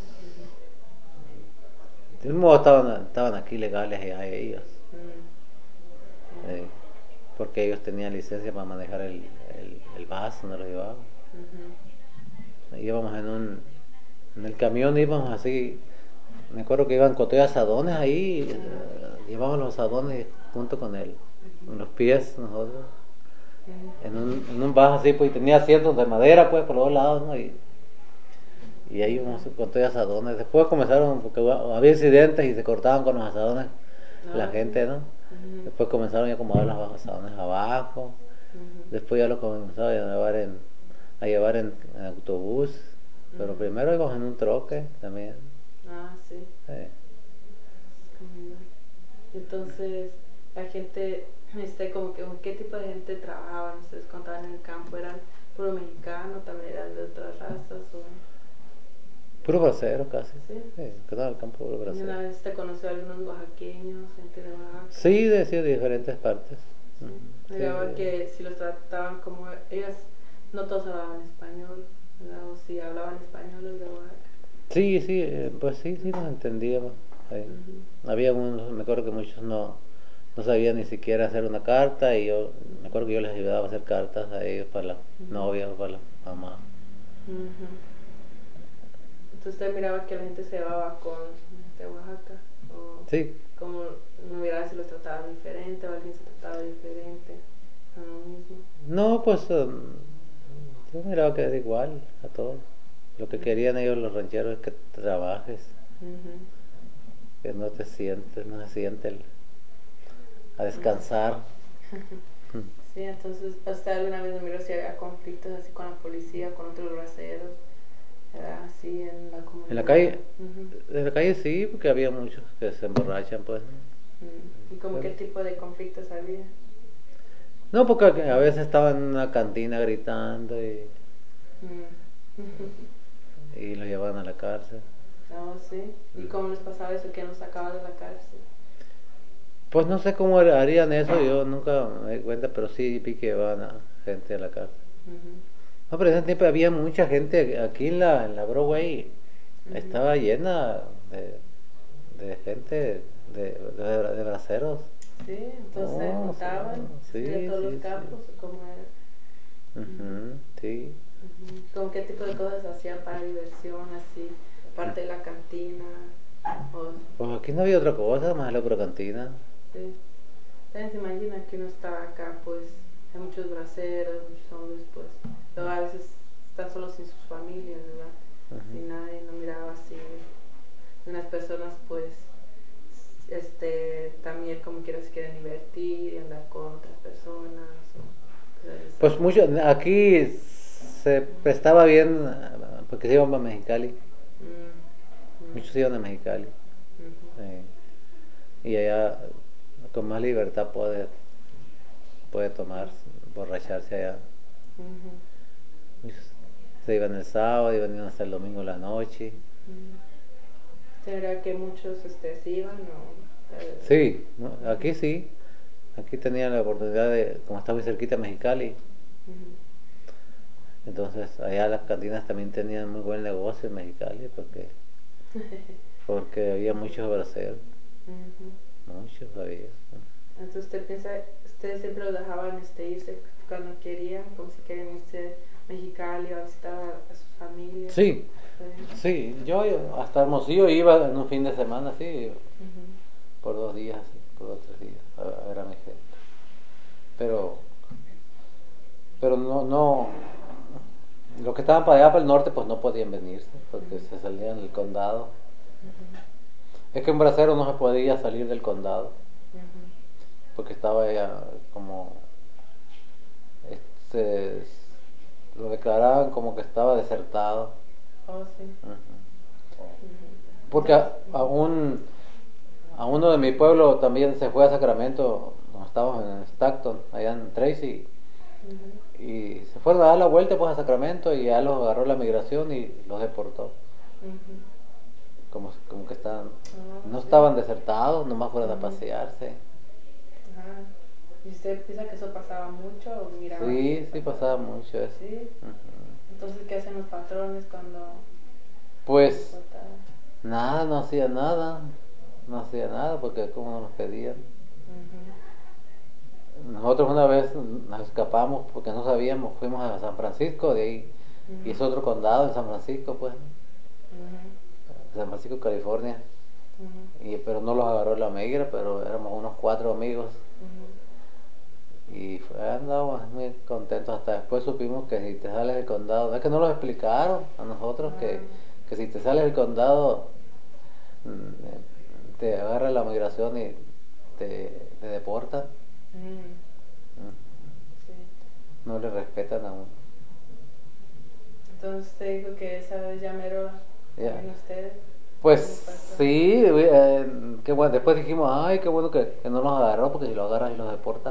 de un modo estaban, estaban aquí legales ya ellos, Mm. eh, porque ellos tenían licencia para manejar el, el, el bus donde los llevaban. Ujú. Íbamos en un, en el camión íbamos así, me acuerdo que iban con todos asadones ahí, eh, llevaban los asadones junto con él, con los pies nosotros, Ujú. en un, en un bus así, pues, y tenía asientos de madera, pues, por los lados, ¿no? Y, y ahí íbamos con todos asadones. Después comenzaron, porque había incidentes y se cortaban con los asadones Ah, la gente, ¿no? ujú, Después comenzaron ya a acomodar los asadones abajo. ujú, Después ya lo comenzaron a llevar en, a llevar en, en autobús. Pero ujú. primero íbamos en un troque también. Ah, sí. eh. Comunidad. Entonces, la gente, este, como que, ¿con qué tipo de gente trabajaban? Ustedes contaban en el campo, ¿eran puro mexicano, también eran de otras razas? O... Puro bracero casi. Sí. Sí, quedaba el campo puro ¿Y una bracero. vez te conoció a algunos oaxaqueños, gente de Oaxaca? Sí, de, sí, de diferentes partes. Sí. Ujú, sí, Miraba de- que si los trataban como ellas, no todos hablaban español, ¿verdad? O si hablaban español los de Oaxaca. sí, sí, eh, pues sí, sí nos entendíamos. Ahí. Ujú, Había unos, me acuerdo que muchos no, no sabían ni siquiera hacer una carta y yo, me acuerdo que yo les ayudaba a hacer cartas a ellos para la ujú, novia o para la mamá. ujú. Entonces usted miraba que la gente se llevaba con gente de Oaxaca, o Sí, como no miraba si los trataban diferente o alguien se trataba diferente, a lo mismo. no, pues um, yo miraba que era igual a todos. Lo que Ujú, querían ellos los rancheros es que trabajes, ujú, que no te sientes, no se siente el- a ujú. descansar. Sí, entonces usted alguna vez miró si había conflictos así con la policía, con otros braceros, era así en la comunidad. En la calle, Ujú, en la calle sí, porque había muchos que se emborrachan, pues. ujú. ¿Y como qué tipo de conflictos había? No, porque a veces estaban en una cantina gritando y, Mm. y los llevaban a la cárcel. No, sí. ¿Y cómo les pasaba eso? ¿Quién los sacaba de la cárcel? Pues no sé cómo harían eso, yo nunca me di cuenta, pero sí vi que llevaban a gente a la cárcel. Ujú, No, pero en ese tiempo había mucha gente aquí en la, en la Broadway, ujú. estaba llena de, de gente, de, de, de braceros. Sí, entonces se Oh, sí, juntaban así de sí, todos los sí, campos, sí. o cómo era. Ujú, Ujú, sí. ujú. ¿Cómo qué tipo de cosas hacían para diversión, así, parte de la cantina? O, Pues aquí no había otra cosa más la pura cantina. sí. Ustedes se imaginan que uno está acá, pues hay muchos braceros, muchos hombres, pues, luego a veces están solos sin sus familias, ¿verdad? Ujú. Sin nadie, no miraba así. Unas personas, pues, este, también como quiera se quieren divertir y andar con otras personas. O, pues, Pues mucho, aquí se prestaba bien, eh, porque se iban a Mexicali, mm, mm, muchos iban a Mexicali. ujú, eh, y allá con más libertad puede, puede tomar, borracharse allá. ujú, Muchos se iban el sábado y venían hasta el domingo en la noche. ujú. ¿Será que muchos este, se iban o...? eh, Sí, ¿no? Aquí ujú, sí, aquí tenía la oportunidad de, como está muy cerquita Mexicali, ujú. entonces allá las cantinas también tenían muy buen negocio en Mexicali porque, porque había muchos braceros, Ujú. muchos había. Entonces usted piensa, ustedes siempre los dejaban este, irse cuando querían, como si querían irse a Mexicali o a visitar a, a sus familias. Sí, Sí. sí, yo hasta Hermosillo iba en un fin de semana, sí, Ujú, por dos días, sí, por dos tres días, a, a ver a mi gente. Pero, pero no, no, los que estaban para allá, para el norte, pues no podían venirse, porque ujú, se salían del condado. ujú, Es que un bracero no se podía salir del condado, ujú. porque estaba ya como, este, lo declaraban como que estaba desertado. Oh, sí. Ujú. Ujú. Porque Entonces, a, a ujú, un, a uno de mi pueblo también se fue a Sacramento, como estábamos en Stockton, allá en Tracy, ujú, y se fueron a dar la vuelta pues a Sacramento y ya los agarró la migración y los deportó. ujú. Como, como que estaban, Oh, no sí. estaban desertados, nomás fueron a Ujú. pasearse. Ajá. ¿Y usted piensa que eso pasaba mucho o miraba que Sí, sí pasaba? pasaba mucho eso. Sí. Ujú. Entonces, ¿qué hacen los patrones cuando los Pues deportaban? nada, no hacía nada, no hacía nada porque como no nos pedían. Ujú, Nosotros una vez nos escapamos porque no sabíamos, fuimos a San Francisco de ahí, y es ujú, otro condado en San Francisco, pues, ujú, San Francisco, California, ujú, y, pero no los agarró la migra, pero éramos unos cuatro amigos ujú, y fue, andábamos muy contentos. Hasta después supimos que si te sales del condado, no es que no los explicaron a nosotros que, ah, que si te sale el condado, te agarra la migración y te, te deportan. Mm. Sí. No le respetan a uno. Entonces usted dijo que esa vez ya mero Ya. también ustedes. Pues ¿Cómo pasó? sí, eh, qué bueno. Después dijimos, ay, qué bueno que, que no los agarró, porque si los agarran y los deportan.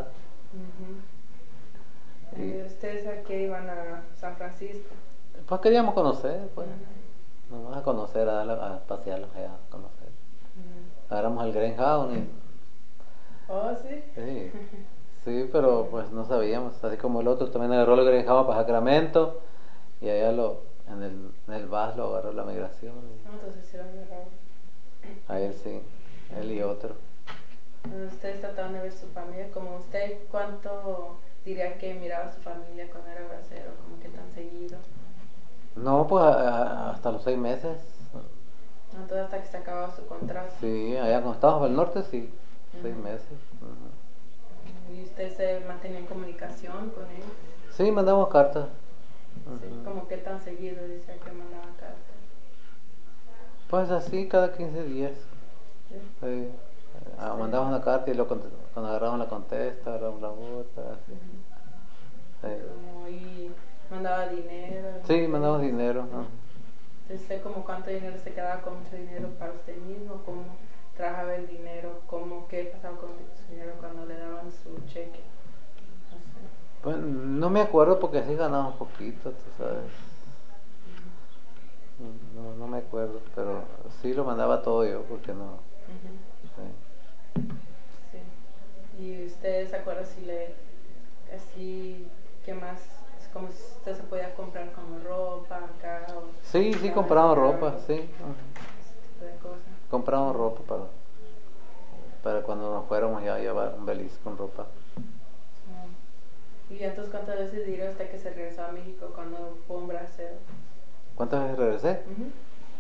Ujú. Y, Eh, ¿Ustedes a qué iban a San Francisco? pues queríamos conocer, pues. Ujú. Nos vas a conocer, a, darle- a pasearlos allá, a conocer. Ujú. Agarramos el Greyhound y... Oh, sí. Sí, sí, pero pues no sabíamos. Así como el otro también agarró el Greyhound para Sacramento y allá lo, en el, en el bus lo agarró la migración. No, entonces sí lo agarraron. A él sí, él y otro. Ustedes trataban de ver su familia, como usted, ¿cuánto diría que miraba a su familia cuando era bracero? Como que tan seguido. No, pues a- a- hasta los seis meses. Entonces hasta que se acababa su contrato. Sí, allá cuando estábamos al norte, sí, seis Ujú. meses. Ujú. ¿Y usted se mantenía en comunicación con él? Sí, mandamos cartas. Sí, Ujú. como que tan seguido decía que mandaba cartas. Pues así, cada quince días. ¿Sí? Sí. Ah, Sí. mandamos una carta y luego cont- cuando agarramos la contesta, agarramos la otra. Así. Ujú. Sí. Como y mandaba dinero. Sí, mandamos dinero. Ajá. Entonces, ¿usted como cuánto dinero se quedaba con mucho dinero para usted mismo? ¿Cómo trabajaba el dinero? ¿Cómo qué pasaba con su dinero cuando le daban su cheque? No sé. Pues no me acuerdo porque así ganamos poquito, tú sabes. No, no me acuerdo, pero sí lo mandaba todo yo porque no. Ujú. Sí. Sí. ¿Y usted se acuerda si le, así, qué más, es como si usted se podía comprar como ropa acá o Sí, sí, estaba compramos destinado ropa, a sí. Ajá. ese tipo de cosas? Compramos ropa para, para cuando nos fuéramos ya a llevar un beliz con ropa. Mm. ¿Y entonces cuántas veces diría usted que se regresó a México cuando fue un bracero? ¿Cuántas veces regresé? Ujú.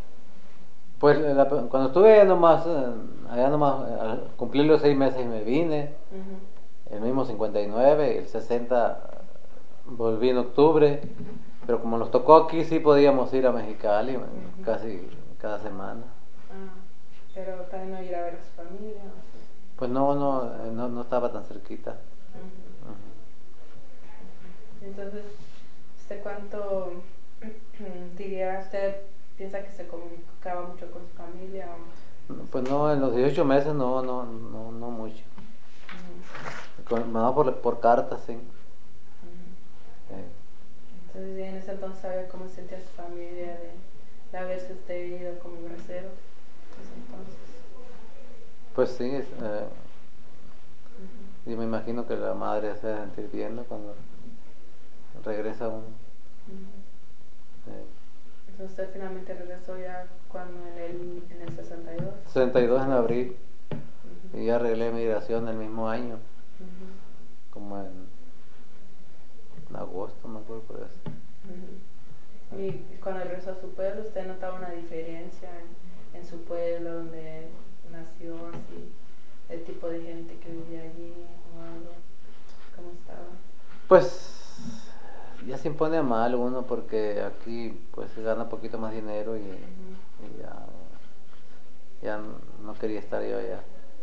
Pues la- cuando estuve allá nomás, eh, allá nomás, eh, al cumplir los seis meses me vine, Ujú. el mismo cincuenta y nueve, el sesenta volví en octubre, pero como nos tocó aquí sí podíamos ir a Mexicali eh, Ujú. casi cada semana. Ah, pero también no ir a ver a su familia. ¿O sí? Pues no, no, eh, no, no estaba tan cerquita. Ujú. Ujú. Entonces, ¿usted cuánto diría, usted piensa que se comunicaba mucho con su familia? O... Pues no, en los dieciocho meses no, no, no, no mucho. Ujú. Con- no, por, por cartas, sí. Ujú. Eh, Entonces, en ese entonces sabía cómo se sentía su familia de, de haberse usted ido como bracero. En ese entonces. pues sí, es, eh, Ujú. yo me imagino que la madre se debe sentir bien, ¿no? Cuando regresa uno. Ujú. Eh, Entonces usted finalmente regresó ya cuando en el, en el sesenta y dos. sesenta y dos en abril. Ujú. Y ya arreglé migración el mismo año, Ujú. como en, en agosto, me acuerdo por eso. Ujú. Y cuando regresó a su pueblo, ¿usted notaba una diferencia en, en su pueblo donde nació, así, el tipo de gente que vivía allí o algo? ¿Cómo estaba? Pues ya se impone a mal uno porque aquí pues se gana un poquito más dinero y, Ujú. y ya, ya no quería estar yo allá.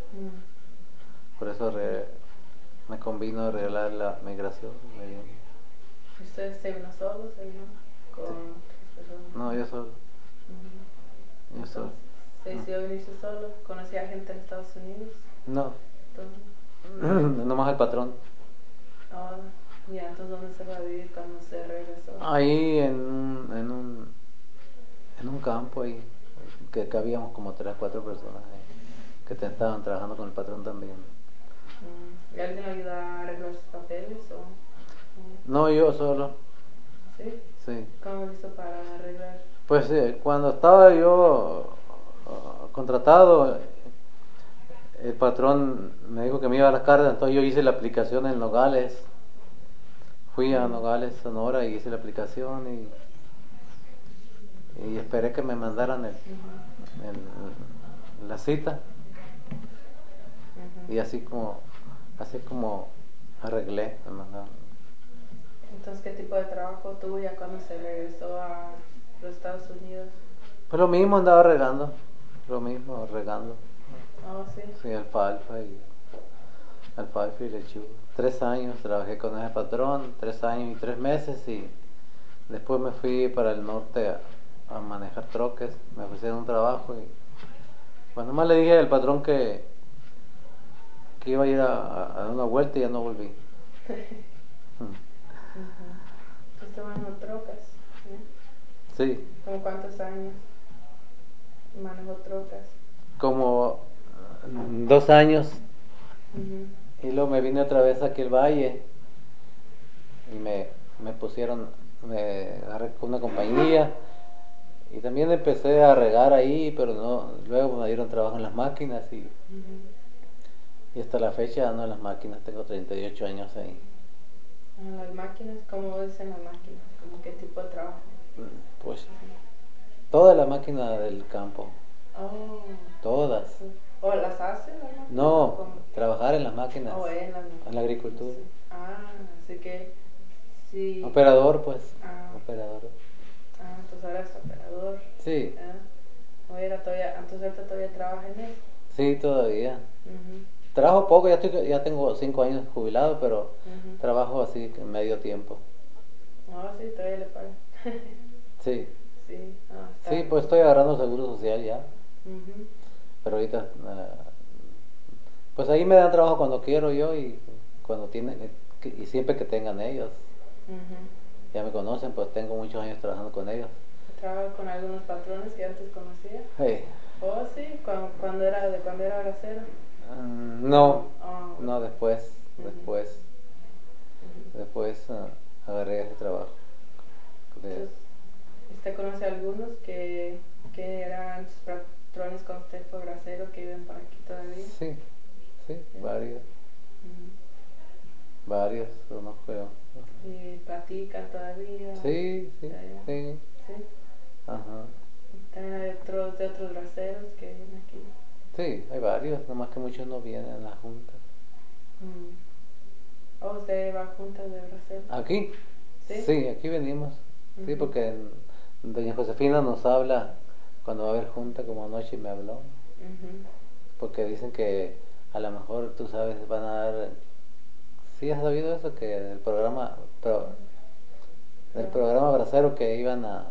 Mm. Por eso re- me convino arreglar la migración. Me vine. ¿Y ¿Usted se vino solo? ¿Se vino con otras personas? No, yo solo. Ujú. Yo solo. Entonces, ¿se decidió venirse solo? ¿Conocía gente en Estados Unidos? No, Entonces, nomás el patrón. ah, ya, entonces ¿dónde se va a vivir cuando se regresó? Ahí en un, en un, en un campo ahí, que cabíamos como tres, cuatro personas ahí, que te estaban trabajando con el patrón también. Mm. ¿Y alguien le ayuda a arreglar sus papeles o...? o- No, yo solo, ¿Sí? sí. ¿Cómo lo hizo para arreglar? Pues eh, cuando estaba yo uh, contratado, el patrón me dijo que me iba a las cartas, entonces yo hice la aplicación en Nogales. Fui a Mm. Nogales, Sonora, y hice la aplicación y, y esperé que me mandaran el, Ujú. el- la cita. Ujú. Y así como, así como arreglé, me mandaron. Entonces, ¿qué tipo de trabajo tuvo ya cuando se regresó a los Estados Unidos? Pues lo mismo andaba regando, lo mismo regando. Oh, sí. Sí, alfalfa y alfalfa y lechuga. Tres años trabajé con ese patrón, tres años y tres meses y después me fui para el norte a, a manejar troques, me ofrecieron un trabajo y bueno, nomás le dije al patrón que, que iba a ir a, a, a dar una vuelta y ya no volví. Uh-huh. Pues tomando trocas, ¿eh? Sí. ¿Como cuántos años manejó trocas? Como dos años. Uh-huh. Y luego me vine otra vez aquí al valle y me, me pusieron, me agarré con una compañía y también empecé a regar ahí, pero no, luego me dieron trabajo en las máquinas y, Uh-huh. y hasta la fecha ando en las máquinas, tengo treinta y ocho años ahí. ¿En las máquinas? ¿Cómo es en las máquinas? ¿Cómo qué tipo de trabajo? Pues toda la máquina del campo. Oh. Todas. ¿O las hacen las máquinas? No, trabajar en las máquinas. Oh, en las máquinas. En la agricultura. Sí. Ah, así que sí. Operador, pues. Ah. Operador. Ah, entonces ahora es operador. Sí. Ah. O era todavía, entonces ahorita todavía trabaja en eso. Sí, todavía. Uh-huh. Trabajo poco, ya, estoy, ya tengo cinco años jubilado, pero uh-huh. trabajo así en medio tiempo. Ah, sí, todavía le pagan. Sí. Sí, ah, está Sí, bien. pues estoy agarrando seguro social ya. Uh-huh. Pero ahorita, uh, pues ahí me dan trabajo cuando quiero yo y cuando tienen, y siempre que tengan ellos. Uh-huh. Ya me conocen, pues tengo muchos años trabajando con ellos. ¿Trabaja con algunos patrones que antes conocía? Hey. Oh, sí, cuando, cuando era de cuando era bracero. Um, no, Oh. no después, Uh-huh. después, Uh-huh. después uh, agarré ese trabajo. Entonces, ¿usted conoce algunos que, que eran sus patrones cuando usted fue bracero que viven por aquí todavía? Sí, sí, ¿sí? Varios. Uh-huh. Varios, conozco yo. ¿Y platican todavía? Sí, sí, sí. Sí. Ajá. También hay otros de otros braceros que viven aquí. Sí, hay varios, nomás que muchos no vienen a la junta. Mm. ¿O usted va a juntas de bracero? ¿Aquí? Sí. Sí, aquí venimos. Uh-huh. Sí, porque doña Josefina nos habla cuando va a haber junta, como anoche me habló. Uh-huh. Porque dicen que a lo mejor, tú sabes, van a dar... ¿Sí has sabido eso? Que el programa... Pero, del programa bracero que iban a...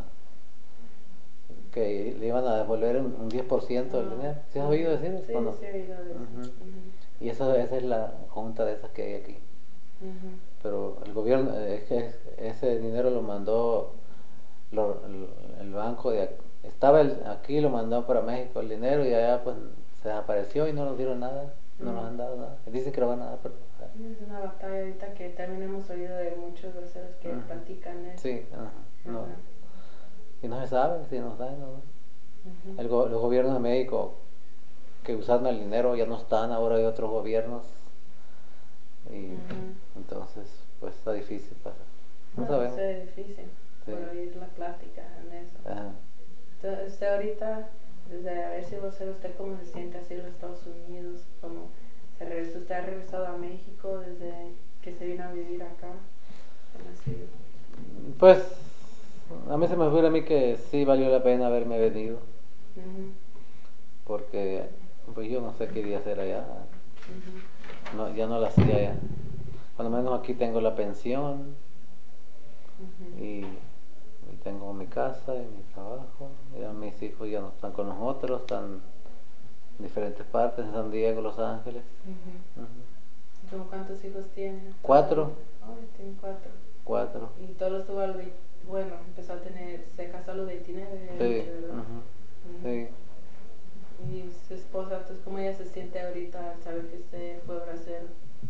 que le iban a devolver un, un diez por ciento del dinero. ¿Sí has oído decir eso? Sí, ¿O no? Sí, he oído de eso. Uh-huh. Uh-huh. Y eso, esa es la junta de esas que hay aquí. Uh-huh. Pero el gobierno, es que ese dinero lo mandó lo, el, el banco de estaba el, aquí, lo mandó para México el dinero y allá pues se desapareció y no nos dieron nada, no uh-huh. nos han dado nada. Dicen que lo van a dar, pero... Es una batalla ahorita que también hemos oído de muchos braceros que uh-huh. platican eso. Sí, uh-huh. No. Uh-huh. Y no se sabe si nos dan o no. Uh-huh. El go- los gobiernos de México que usaban el dinero ya no están, ahora hay otros gobiernos y uh-huh. entonces pues está difícil pasar. No, no sabemos. Es difícil sí. Por oír la plática en eso. Uh-huh. Entonces usted ahorita, desde a ver si vos usted cómo se siente así en los Estados Unidos, como se regresó, usted ha regresado a México desde que se vino a vivir acá, así. Pues a mí se me ocurre a mí que sí valió la pena haberme venido. Uh-huh. Porque pues yo no sé qué iba a hacer allá. Uh-huh. No, ya no la hacía allá. Por lo menos aquí tengo la pensión. Uh-huh. y, y tengo mi casa y mi trabajo. Ya mis hijos ya no están con nosotros, están en diferentes partes, en San Diego, Los Ángeles. Uh-huh. Uh-huh. ¿Cómo cuántos hijos tienen? Cuatro. Oh, tienen cuatro. Cuatro. Y todos tuvo al bueno, empezó a tener, se casó a los veintinueve, sí. ¿verdad? Uh-huh. Uh-huh. Sí. Y su esposa, entonces, ¿cómo ella se siente ahorita al saber que usted fue bracero?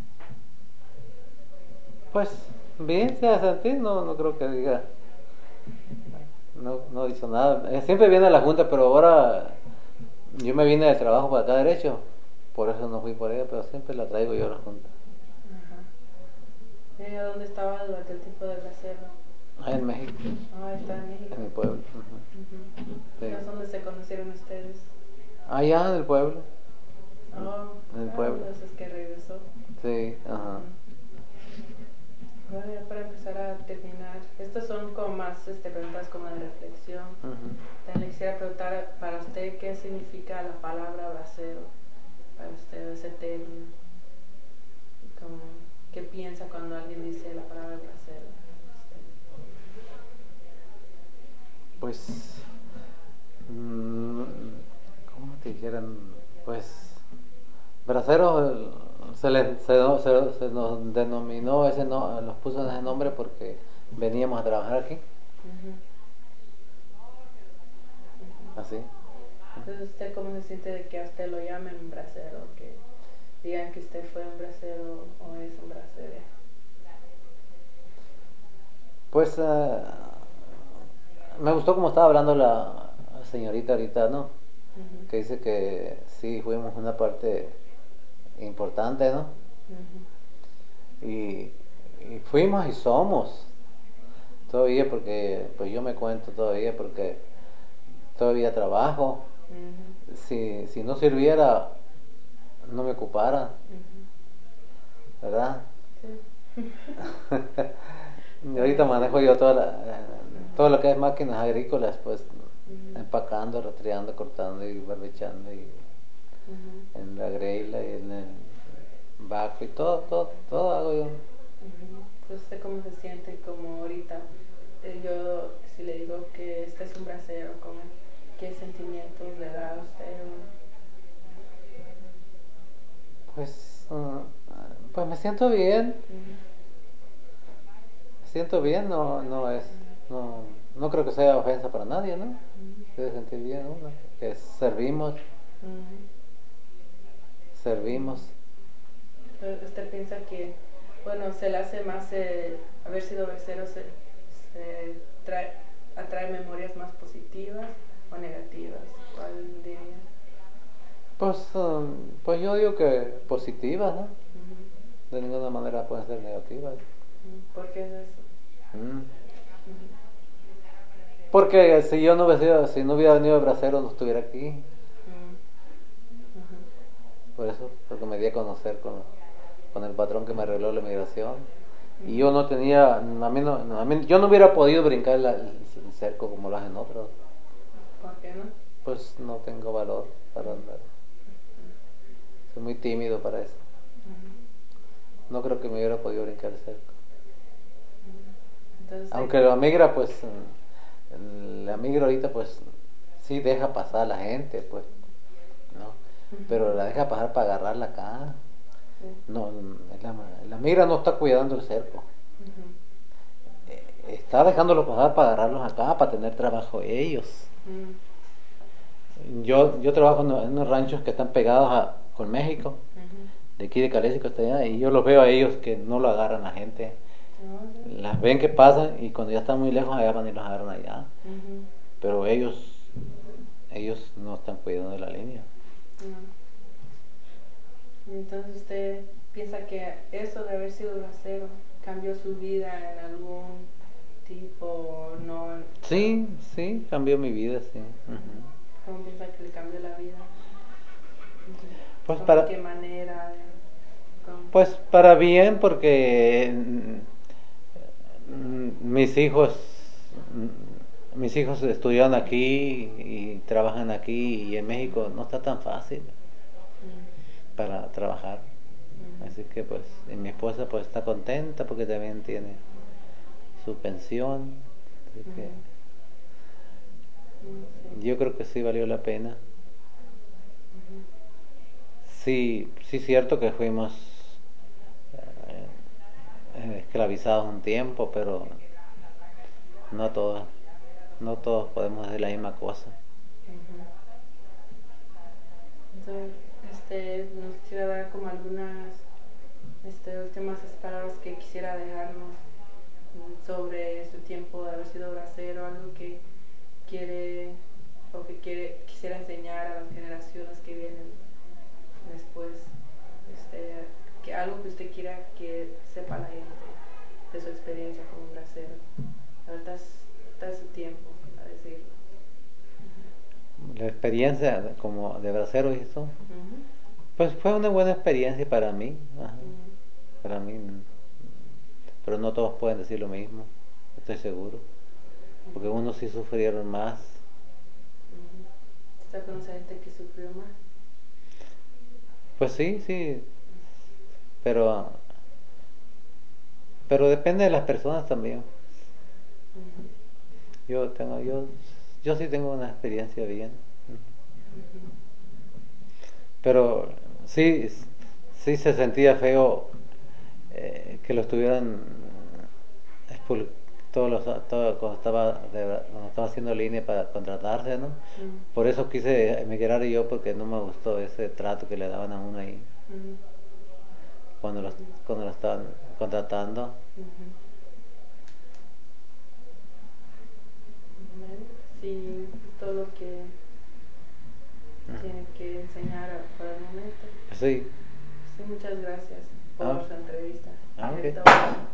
Pues, bien se hace sentir, no, no creo que diga, no, no hizo nada. Siempre viene a la junta, pero ahora yo me vine del trabajo para acá derecho, por eso no fui por ella, pero siempre la traigo yo a la junta. Ajá. ¿Y dónde estaba durante el tiempo de bracero? Ah, en México. Ah, está en México. En mi pueblo. Uh-huh. Uh-huh. Sí. ¿Es donde se conocieron ustedes? Allá en el pueblo. Oh, en el ah, pueblo. Eso es que regresó. Sí, ajá. Bueno, ya para empezar a terminar, estas son como más este, preguntas como de reflexión. Uh-huh. También le quisiera preguntar para usted qué significa la palabra bracero, para usted ese término. Como, ¿qué piensa cuando alguien dice la palabra bracero? Pues, mmm, ¿cómo te dijeran? Pues, bracero se, le, se, se, se nos denominó ese no, nos puso ese nombre porque veníamos a trabajar aquí. Uh-huh. Uh-huh. Así. Entonces, ¿usted cómo se siente de que a usted lo llamen bracero? Que digan que usted fue un bracero o es un bracero. Pues uh, me gustó como estaba hablando la señorita ahorita, ¿no? Uh-huh. Que dice que sí, fuimos una parte importante, ¿no? Uh-huh. y, y fuimos y somos todavía, porque pues yo me cuento todavía porque todavía trabajo. Uh-huh. si, si no sirviera no me ocupara. Uh-huh. ¿Verdad? Sí. Y ahorita manejo yo toda la, todo lo que es máquinas agrícolas, pues uh-huh. empacando, rastreando, cortando y barbechando y uh-huh. en la greila y en el baco y todo, todo, todo hago yo. Uh-huh. Entonces, ¿usted cómo se siente como ahorita? Eh, yo, si le digo que este es un bracero, ¿cómo, ¿qué sentimientos le da a usted? Pues, uh, pues me siento bien. Uh-huh. Me siento bien, no, no es, no, no creo que sea ofensa para nadie, ¿no? Uh-huh. Debe sentir bien uno, que servimos, uh-huh. servimos. ¿Usted piensa que, bueno, se le hace más eh, haber sido bracero, se, se trae, atrae memorias más positivas o negativas? ¿Cuál diría? Pues, um, pues yo digo que positivas, ¿no? Uh-huh. De ninguna manera pueden ser negativas. Uh-huh. ¿Por qué es eso? Uh-huh. Uh-huh. Porque si yo no hubiera, si no hubiera venido de bracero, no estuviera aquí. Uh-huh. Por eso, porque me di a conocer con, con el patrón que me arregló la migración. Uh-huh. Y yo no tenía, a mí no, a mí, yo no hubiera podido brincar la, el, el cerco como lo hacen otros. ¿Por qué no? Pues no tengo valor para andar. Soy muy tímido para eso. Uh-huh. No creo que me hubiera podido brincar el cerco. Uh-huh. Entonces, aunque la migra, pues, la migra ahorita, pues, sí deja pasar a la gente, pues, ¿no? Uh-huh. Pero la deja pasar para agarrarla acá. Uh-huh. No, la, la migra no está cuidando el cerco. Uh-huh. Eh, está dejándolo pasar para agarrarlos acá, para tener trabajo ellos. Uh-huh. Yo, yo trabajo en unos ranchos que están pegados a, con México, uh-huh. de aquí de Caléxico hasta allá, y yo los veo a ellos que no lo agarran la gente. Uh-huh. Las ven que pasan y cuando ya están muy lejos allá van y los agarran allá. Uh-huh. Pero ellos ellos no están cuidando de la línea. Uh-huh. Entonces usted piensa que eso de haber sido bracero cambió su vida en algún tipo, no? Sí, sí, cambió mi vida, sí. Uh-huh. ¿Cómo piensa que le cambió la vida? Pues para, ¿de qué manera? ¿Cómo? Pues para bien, porque mis hijos mis hijos estudian aquí y trabajan aquí, y en México no está tan fácil uh-huh. para trabajar. Uh-huh. Así que pues, y mi esposa pues está contenta porque también tiene su pensión. Así uh-huh. que uh-huh. yo creo que sí valió la pena. Uh-huh. Sí, sí es cierto que fuimos eh, esclavizados un tiempo, pero no todos, no todos podemos hacer la misma cosa. Uh-huh. Entonces, este, nos quisiera dar como algunas este, últimas palabras que quisiera dejarnos sobre su tiempo de haber sido bracero, algo que quiere o que quiere quisiera enseñar a las generaciones que vienen después, este, que algo que usted quiera que sepa la gente de su experiencia como bracero. Ahorita está su tiempo a decirlo. Uh-huh. La experiencia como de bracero y eso, uh-huh. pues fue una buena experiencia para mí. Ajá. Uh-huh. Para mí pero no todos pueden decir lo mismo, estoy seguro, porque unos sí sufrieron más. ¿Está con esa gente que sufrió más? Pues sí, sí, pero pero depende de las personas también. Uh-huh. Yo tengo, yo, yo sí tengo una experiencia bien, uh-huh. Pero sí, sí se sentía feo eh, que lo estuvieran expul- todos los, todo, cuando estaba de, cuando estaba haciendo línea para contratarse, ¿no? Uh-huh. Por eso quise emigrar yo, porque no me gustó ese trato que le daban a uno ahí. Uh-huh. Cuando lo, cuando lo estaban contratando. Uh-huh. Sí, todo lo que uh-huh. tiene que enseñar por el momento. Sí. Sí, muchas gracias por ah. su entrevista. Ah, okay.